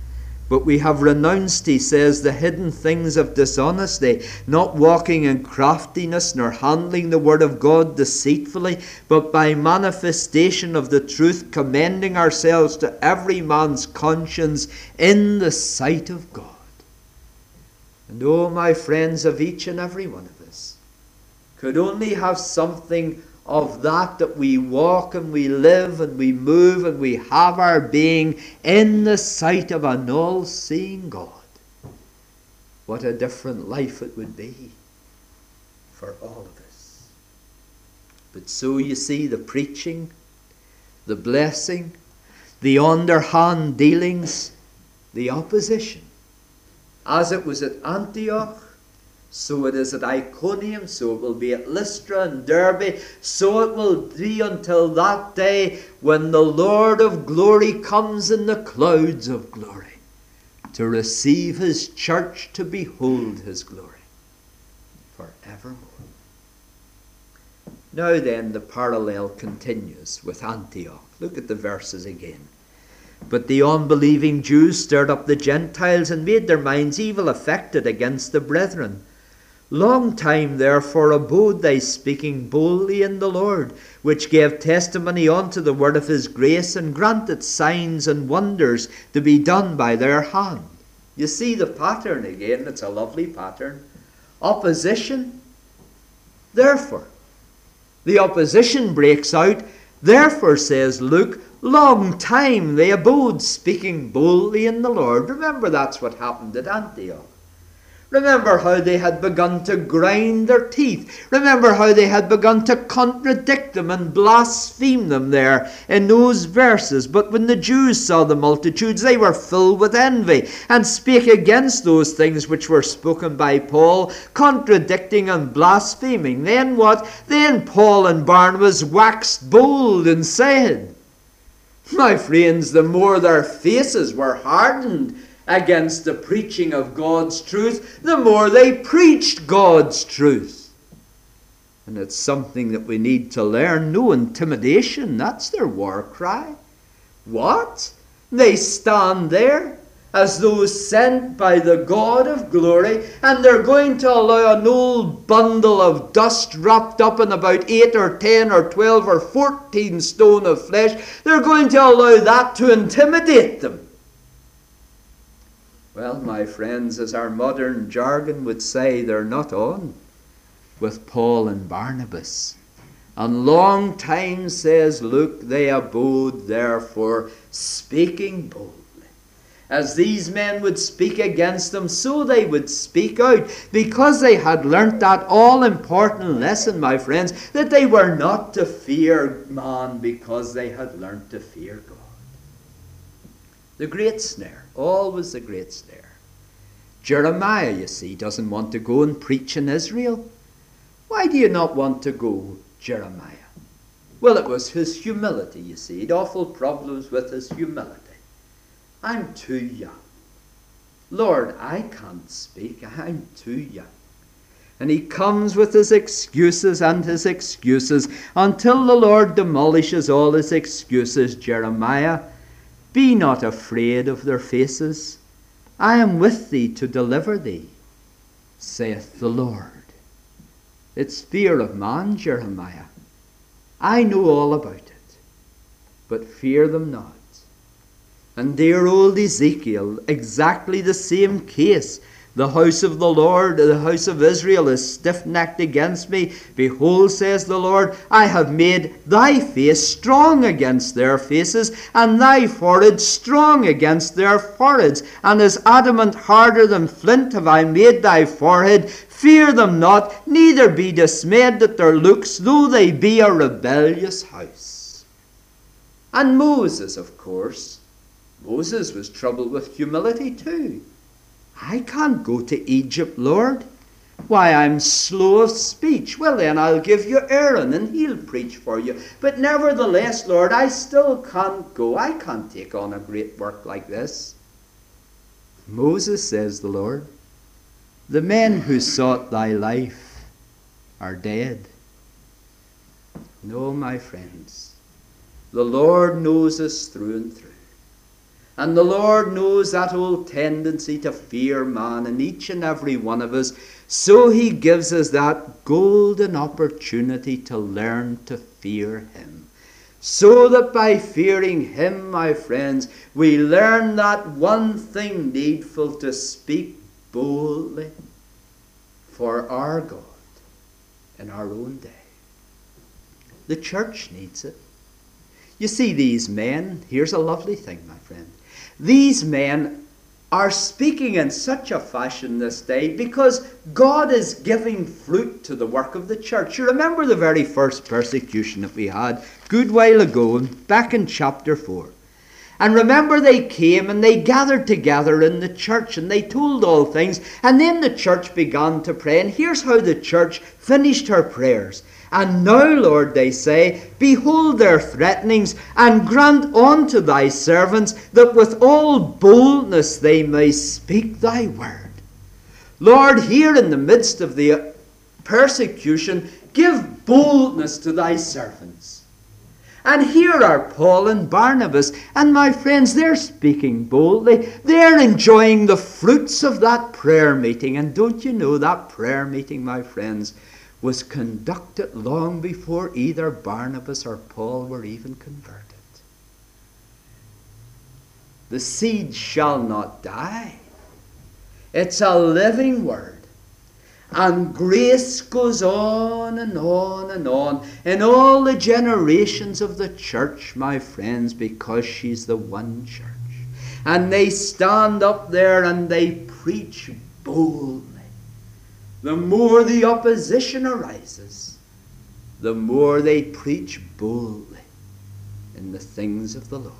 But we have renounced, he says, the hidden things of dishonesty, not walking in craftiness, nor handling the word of God deceitfully, but by manifestation of the truth, commending ourselves to every man's conscience in the sight of God. And oh, my friends, of each and every one of us could only have something of that, that we walk and we live and we move and we have our being in the sight of an all-seeing God. What a different life it would be for all of us. But so you see, the preaching, the blessing, the underhand dealings, the opposition, as it was at Antioch, so it is at Iconium, so it will be at Lystra and Derbe, so it will be until that day when the Lord of glory comes in the clouds of glory to receive his church, to behold his glory forevermore. Now then, the parallel continues with Antioch. Look at the verses again. But the unbelieving Jews stirred up the Gentiles and made their minds evil affected against the brethren. Long time therefore abode they, speaking boldly in the Lord, which gave testimony unto the word of his grace, and granted signs and wonders to be done by their hand. You see the pattern again. It's a lovely pattern. Opposition. Therefore, the opposition breaks out. Therefore, says Luke, long time they abode, speaking boldly in the Lord. Remember, that's what happened at Antioch. Remember how they had begun to grind their teeth. Remember how they had begun to contradict them and blaspheme them there in those verses. But when the Jews saw the multitudes, they were filled with envy, and spake against those things which were spoken by Paul, contradicting and blaspheming. Then what? Then Paul and Barnabas waxed bold and said, my friends, the more their faces were hardened against the preaching of God's truth, the more they preached God's truth. And it's something that we need to learn. No intimidation. That's their war cry. What? They stand there as those sent by the God of glory, and they're going to allow an old bundle of dust wrapped up in about eight or ten or twelve or fourteen stone of flesh. They're going to allow that to intimidate them. Well, my friends, as our modern jargon would say, they're not on with Paul and Barnabas. And long time, says Luke, they abode therefore, speaking boldly. As these men would speak against them, so they would speak out, because they had learnt that all-important lesson, my friends, that they were not to fear man, because they had learnt to fear God. The great snare, always the great snare. Jeremiah, you see, doesn't want to go and preach in Israel. Why do you not want to go, Jeremiah? Well, it was his humility, you see. He had awful problems with his humility. I'm too young. Lord, I can't speak. I'm too young. And he comes with his excuses and his excuses until the Lord demolishes all his excuses. Jeremiah, be not afraid of their faces. I am with thee to deliver thee, saith the Lord. It's fear of man, Jeremiah. I know all about it, but fear them not. And dear old Ezekiel, exactly the same case. The house of the Lord, the house of Israel, is stiff-necked against me. Behold, says the Lord, I have made thy face strong against their faces, and thy forehead strong against their foreheads. And as adamant harder than flint have I made thy forehead. Fear them not, neither be dismayed at their looks, though they be a rebellious house. And Moses, of course. Moses was troubled with humility too. I can't go to Egypt, Lord. Why, I'm slow of speech. Well, then I'll give you Aaron, and he'll preach for you. But nevertheless, Lord, I still can't go. I can't take on a great work like this. Moses, says the Lord, the men who sought thy life are dead. No, my friends, the Lord knows us through and through. And the Lord knows that old tendency to fear man in each and every one of us. So he gives us that golden opportunity to learn to fear him. So that by fearing him, my friends, we learn that one thing needful, to speak boldly for our God in our own day. The church needs it. You see, these men, here's a lovely thing, my friend. These men are speaking in such a fashion this day because God is giving fruit to the work of the church. You remember the very first persecution that we had a good while ago, back in chapter four. And remember, they came and they gathered together in the church and they told all things. And then the church began to pray. And here's how the church finished her prayers. And now, Lord, they say, behold their threatenings, and grant unto thy servants that with all boldness they may speak thy word. Lord, here in the midst of the persecution, give boldness to thy servants. And here are Paul and Barnabas, and my friends, they're speaking boldly. They're enjoying the fruits of that prayer meeting. And don't you know, that prayer meeting, my friends, was conducted long before either Barnabas or Paul were even converted. The seed shall not die. It's a living word. And grace goes on and on and on in all the generations of the church, my friends, because she's the one church. And they stand up there and they preach boldly. The more the opposition arises, the more they preach boldly in the things of the Lord.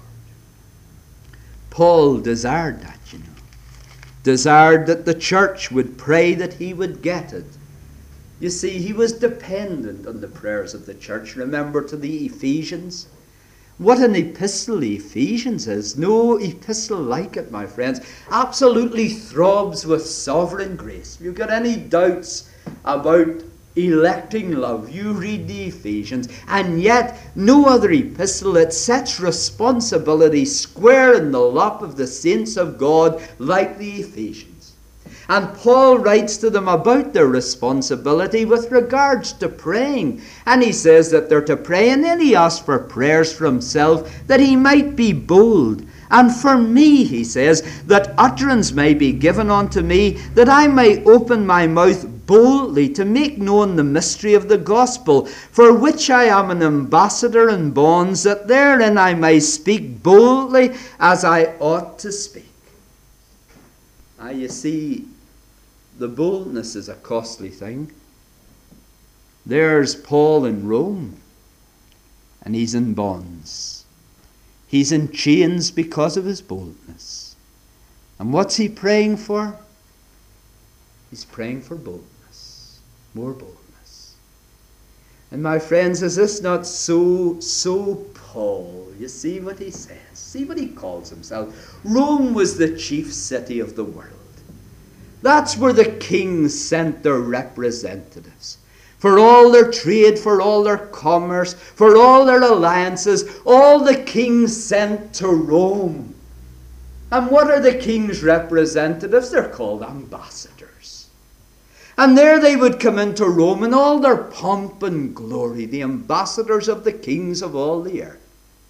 Paul desired that, you know. Desired that the church would pray that he would get it. You see, he was dependent on the prayers of the church. Remember to the Ephesians? What an epistle Ephesians is. No epistle like it, my friends. Absolutely throbs with sovereign grace. If you've got any doubts about electing love, you read the Ephesians. And yet, no other epistle that sets responsibility square in the lap of the saints of God like the Ephesians. And Paul writes to them about their responsibility with regards to praying. And he says that they're to pray, and then he asks for prayers for himself, that he might be bold. And for me, he says, that utterance may be given unto me, that I may open my mouth boldly to make known the mystery of the gospel, for which I am an ambassador in bonds, that therein I may speak boldly as I ought to speak. Ah, you see, the boldness is a costly thing. There's Paul in Rome, and he's in bonds. He's in chains because of his boldness. And what's he praying for? He's praying for boldness, more boldness. And my friends, is this not so, so Paul? You see what he says. See what he calls himself. Rome was the chief city of the world. That's where the kings sent their representatives. For all their trade, for all their commerce, for all their alliances, all the kings sent to Rome. And what are the king's representatives? They're called ambassadors. And there they would come into Rome in all their pomp and glory, the ambassadors of the kings of all the earth.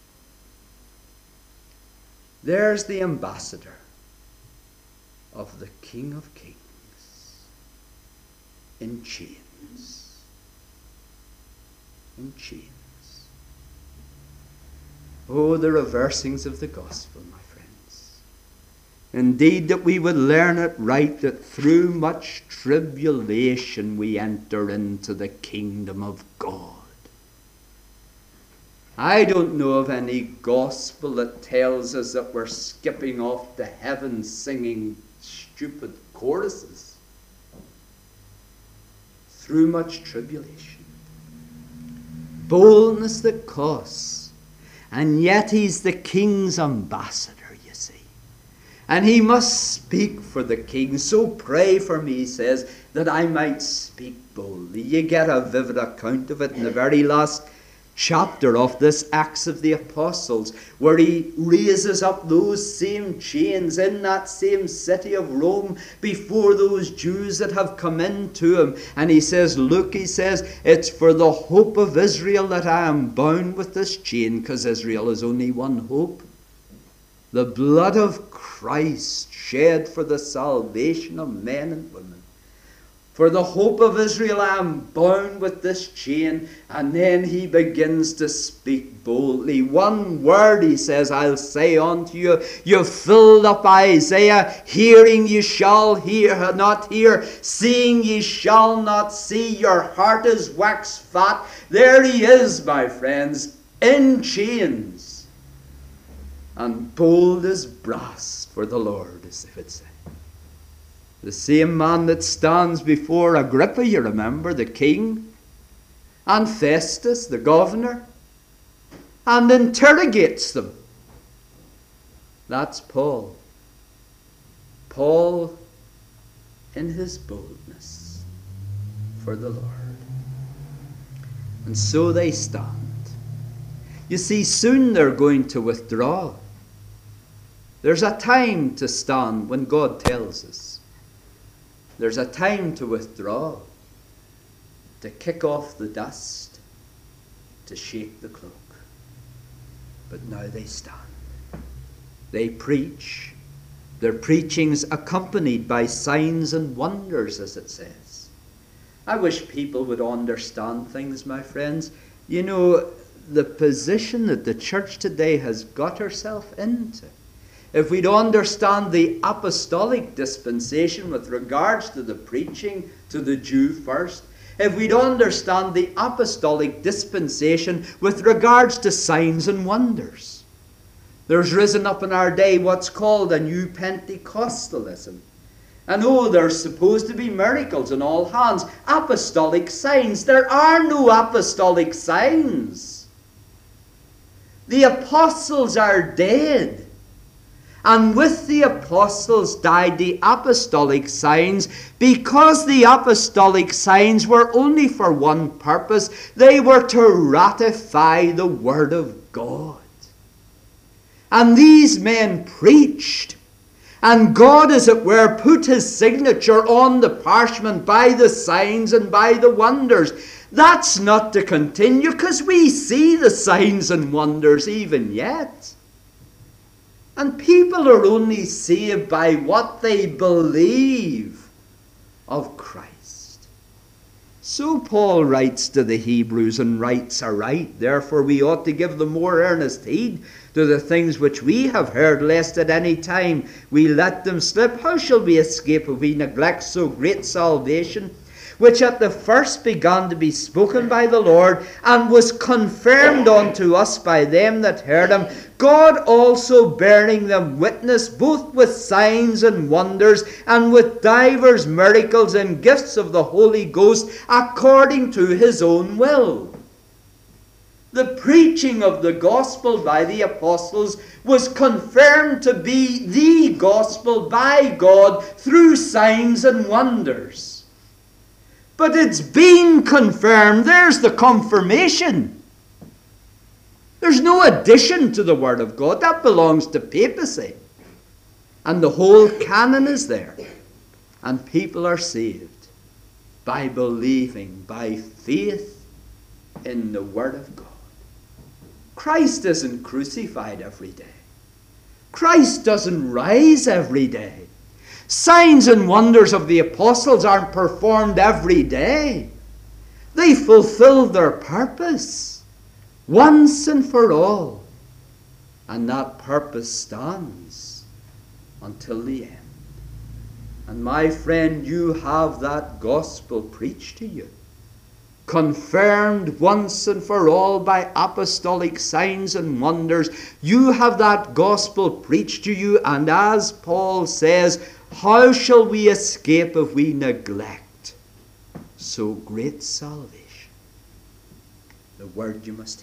There's the ambassador of the King of Kings in chains. In chains. Oh, the reversing's of the gospel, my friends. Indeed, that we would learn it right, that through much tribulation we enter into the kingdom of God. I don't know of any gospel that tells us that we're skipping off to heaven singing stupid choruses. Through much tribulation. Boldness that costs. And yet he's the king's ambassador, you see. And he must speak for the king. So pray for me, he says, that I might speak boldly. You get a vivid account of it in the very last chapter of this Acts of the Apostles, where he raises up those same chains in that same city of Rome before those Jews that have come into him. And he says, look, he says, it's for the hope of Israel that I am bound with this chain, because Israel is only one hope. The blood of Christ shed for the salvation of men and women. For the hope of Israel I am bound with this chain. And then he begins to speak boldly. One word, he says, I'll say unto you. You've filled up Isaiah. Hearing you shall hear, not hear. Seeing ye shall not see. Your heart is waxed fat. There he is, my friends, in chains. And bold as brass for the Lord, as they would say. The same man that stands before Agrippa, you remember, the king, and Festus, the governor, and interrogates them. That's Paul. Paul in his boldness for the Lord. And so they stand. You see, soon they're going to withdraw. There's a time to stand when God tells us. There's a time to withdraw, to kick off the dust, to shake the cloak. But now they stand. They preach. Their preaching's accompanied by signs and wonders, as it says. I wish people would understand things, my friends. You know, the position that the church today has got herself into. If we'd understand the apostolic dispensation with regards to the preaching to the Jew first, if we'd understand the apostolic dispensation with regards to signs and wonders, there's risen up in our day what's called a new Pentecostalism. And oh, there's supposed to be miracles in all hands, apostolic signs. There are no apostolic signs. The apostles are dead. And with the apostles died the apostolic signs, because the apostolic signs were only for one purpose. They were to ratify the word of God. And these men preached. And God, as it were, put his signature on the parchment by the signs and by the wonders. That's not to continue, because we see the signs and wonders even yet. And people are only saved by what they believe of Christ. So Paul writes to the Hebrews, and writes aright. Therefore we ought to give the more earnest heed to the things which we have heard, lest at any time we let them slip. How shall we escape if we neglect so great salvation, which at the first began to be spoken by the Lord, and was confirmed unto us by them that heard him, God also bearing them witness, both with signs and wonders, and with divers miracles and gifts of the Holy Ghost, according to his own will. The preaching of the gospel by the apostles was confirmed to be the gospel by God through signs and wonders. But it's been confirmed. There's the confirmation. There's no addition to the word of God. That belongs to papacy. And the whole canon is there. And people are saved by believing, by faith in the word of God. Christ isn't crucified every day. Christ doesn't rise every day. Signs and wonders of the apostles aren't performed every day. They fulfilled their purpose once and for all. And that purpose stands until the end. And my friend, you have that gospel preached to you, confirmed once and for all by apostolic signs and wonders. You have that gospel preached to you, and as Paul says, how shall we escape if we neglect so great salvation? The word you must hear.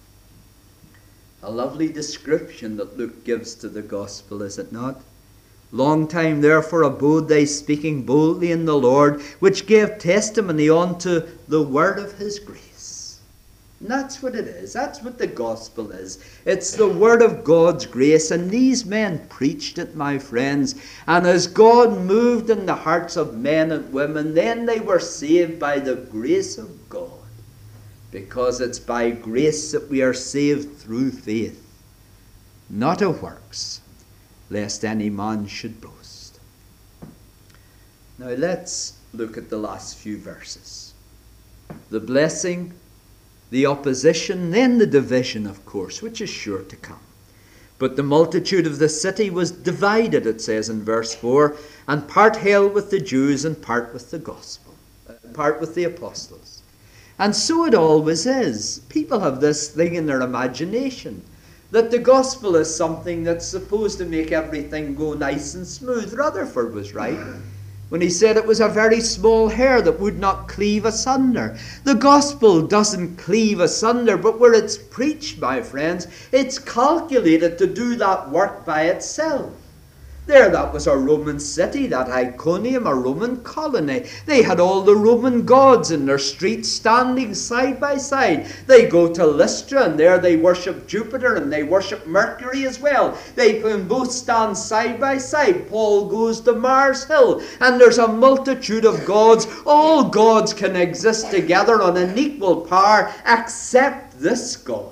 A lovely description that Luke gives to the gospel, is it not? Long time therefore abode they, speaking boldly in the Lord, which gave testimony unto the word of his grace. And that's what it is. That's what the gospel is. It's the word of God's grace. And these men preached it, my friends. And as God moved in the hearts of men and women, then they were saved by the grace of God. Because it's by grace that we are saved through faith, not of works, lest any man should boast. Now let's look at the last few verses. The blessing, the opposition, then the division, of course, which is sure to come. But the multitude of the city was divided, it says in verse four, and part held with the Jews and part with the gospel, part with the apostles. And so it always is. People have this thing in their imagination that the gospel is something that's supposed to make everything go nice and smooth. Rutherford was right when he said it was a very small hair that would not cleave asunder. The gospel doesn't cleave asunder, but where it's preached, my friends, it's calculated to do that work by itself. There, that was a Roman city, that Iconium, a Roman colony. They had all the Roman gods in their streets standing side by side. They go to Lystra, and there they worship Jupiter, and they worship Mercury as well. They can both stand side by side. Paul goes to Mars Hill, and there's a multitude of gods. All gods can exist together on an equal power, except this God.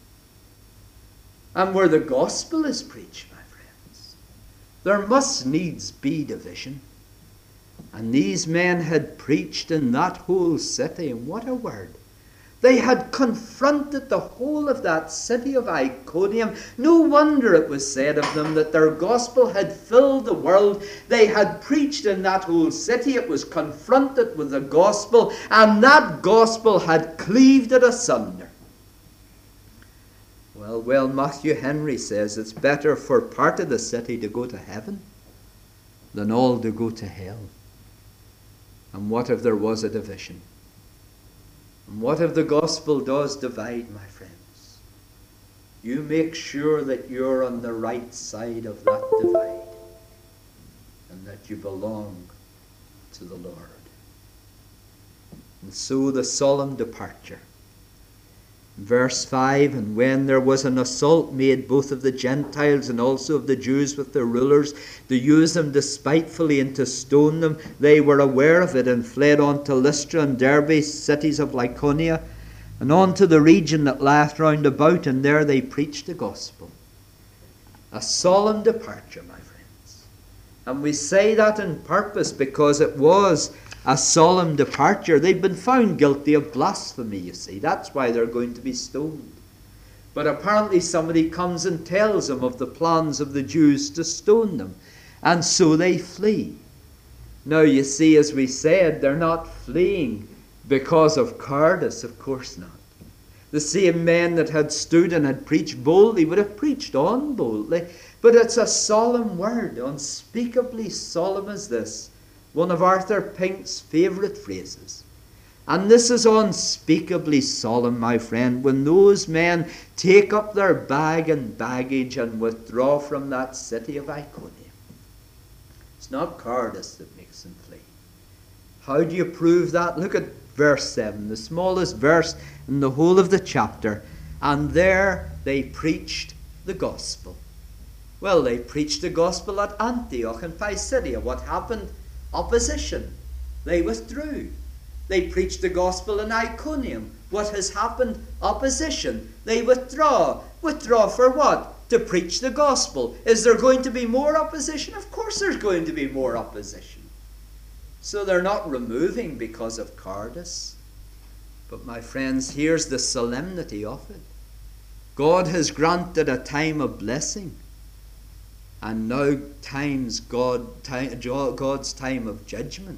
And where the gospel is preached, there must needs be division. And these men had preached in that whole city, and what a word. They had confronted the whole of that city of Iconium. No wonder it was said of them that their gospel had filled the world. They had preached in that whole city. It was confronted with the gospel, and that gospel had cleaved it asunder. Well, well, Matthew Henry says it's better for part of the city to go to heaven than all to go to hell. And what if there was a division? And what if the gospel does divide, my friends? You make sure that you're on the right side of that divide and that you belong to the Lord. And so the solemn departure. Verse five, and when there was an assault made both of the Gentiles and also of the Jews with their rulers, to use them despitefully and to stone them, they were aware of it and fled on to Lystra and Derbe, cities of Lycaonia, and on to the region that lieth round about, and there they preached the gospel. A solemn departure, my friends. And we say that in purpose because it was a solemn departure. They've been found guilty of blasphemy, you see. That's why they're going to be stoned. But apparently somebody comes and tells them of the plans of the Jews to stone them. And so they flee. Now, you see, as we said, they're not fleeing because of cowardice. Of course not. The same men that had stood and had preached boldly would have preached on boldly. But it's a solemn word, unspeakably solemn as this. One of Arthur Pink's favourite phrases. And this is unspeakably solemn, my friend, when those men take up their bag and baggage and withdraw from that city of Iconium. It's not cowardice that makes them flee. How do you prove that? Look at verse seven, the smallest verse in the whole of the chapter. And there they preached the gospel. Well, they preached the gospel at Antioch and Pisidia. What happened? Opposition. They withdrew. They preached the gospel in Iconium. What has happened? Opposition. They withdraw. Withdraw for what? To preach the gospel. Is there going to be more opposition? Of course there's going to be more opposition. So they're not removing because of cowardice. But my friends, here's the solemnity of it. God has granted a time of blessing. And now times God, time, God's time of judgment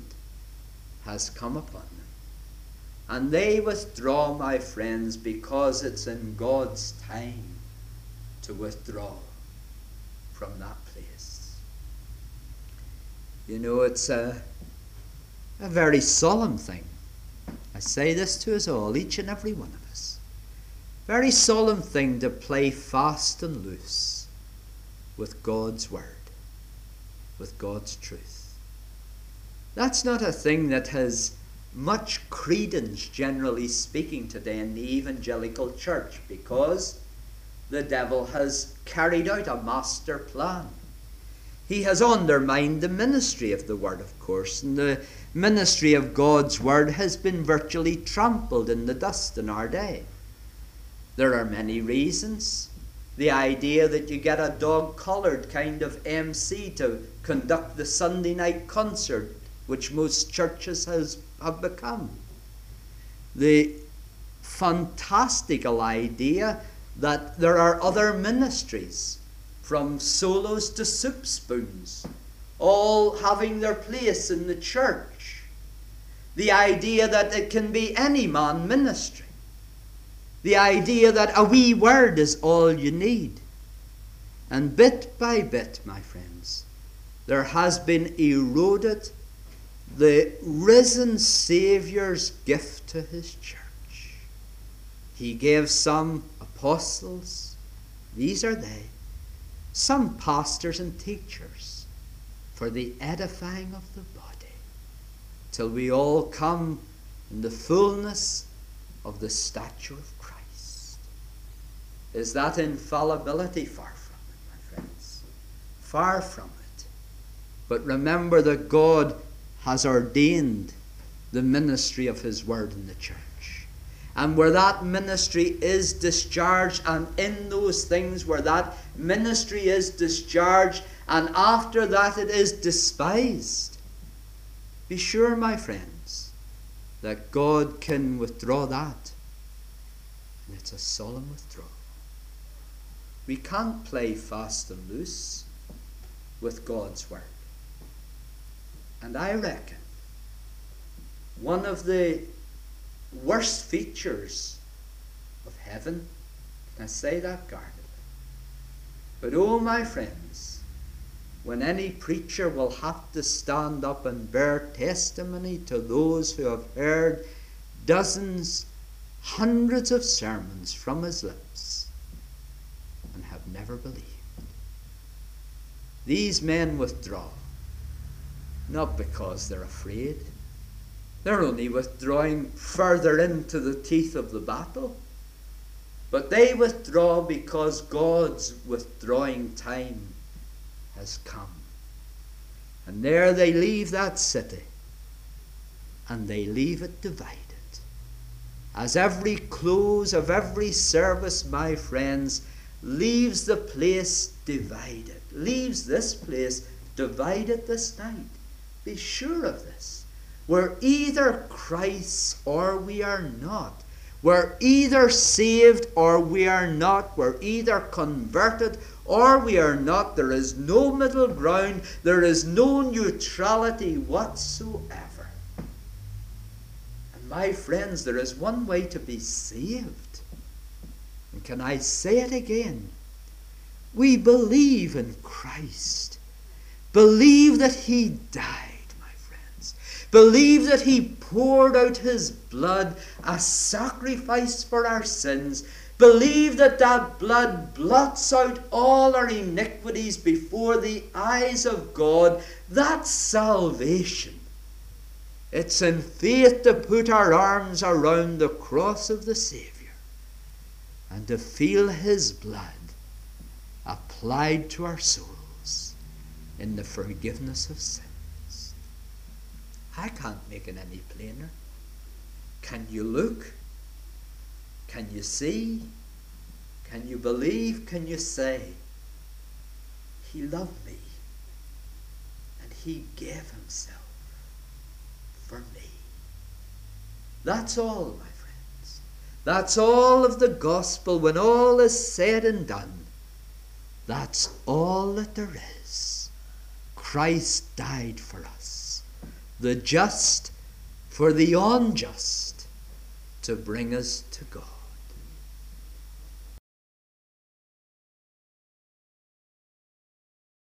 has come upon them. And they withdraw, my friends, because it's in God's time to withdraw from that place. You know, it's a, a very solemn thing. I say this to us all, each and every one of us. Very solemn thing to play fast and loose with God's word, with God's truth. That's not a thing that has much credence, generally speaking, today in the evangelical church, because the devil has carried out a master plan. He has undermined the ministry of the Word, of course, and the ministry of God's Word has been virtually trampled in the dust in our day. There are many reasons. The idea that you get a dog-collared kind of M C to conduct the Sunday night concert, which most churches has, have become. The fantastical idea that there are other ministries, from solos to soup spoons, all having their place in the church. The idea that it can be any man ministry. The idea that a wee word is all you need. And bit by bit, my friends, there has been eroded the risen Saviour's gift to his church. He gave some apostles, these are they, some pastors and teachers, for the edifying of the body, till we all come in the fullness of the stature of Christ. Is that infallibility? Far from it, my friends. Far from it. But remember that God has ordained the ministry of his word in the church. And where that ministry is discharged, and in those things where that ministry is discharged, and after that it is despised, be sure, my friends, that God can withdraw that. And it's a solemn withdrawal. We can't play fast and loose with God's word. And I reckon one of the worst features of heaven, can I say that guardedly? But oh, my friends, when any preacher will have to stand up and bear testimony to those who have heard dozens, hundreds of sermons from his lips and have never believed. These men withdraw, not because they're afraid. They're only withdrawing further into the teeth of the battle. But they withdraw because God's withdrawing time has come. And there they leave that city, and they leave it divided. As every close of every service, my friends, leaves the place divided, leaves this place divided this night. Be sure of this. We're either Christ or we are not. We're either saved or we are not. We're either converted or we are not. There is no middle ground. There is no neutrality whatsoever. And my friends, there is one way to be saved. And can I say it again? We believe in Christ. Believe that he died. Believe that he poured out his blood as sacrifice for our sins. Believe that that blood blots out all our iniquities before the eyes of God. That's salvation. It's in faith to put our arms around the cross of the Saviour and to feel his blood applied to our souls in the forgiveness of sin. I can't make it any plainer. Can you look? Can you see? Can you believe? Can you say, he loved me and he gave himself for me? That's all, my friends. That's all of the gospel. When all is said and done, that's all that there is. Christ died for us, the just for the unjust, to bring us to God.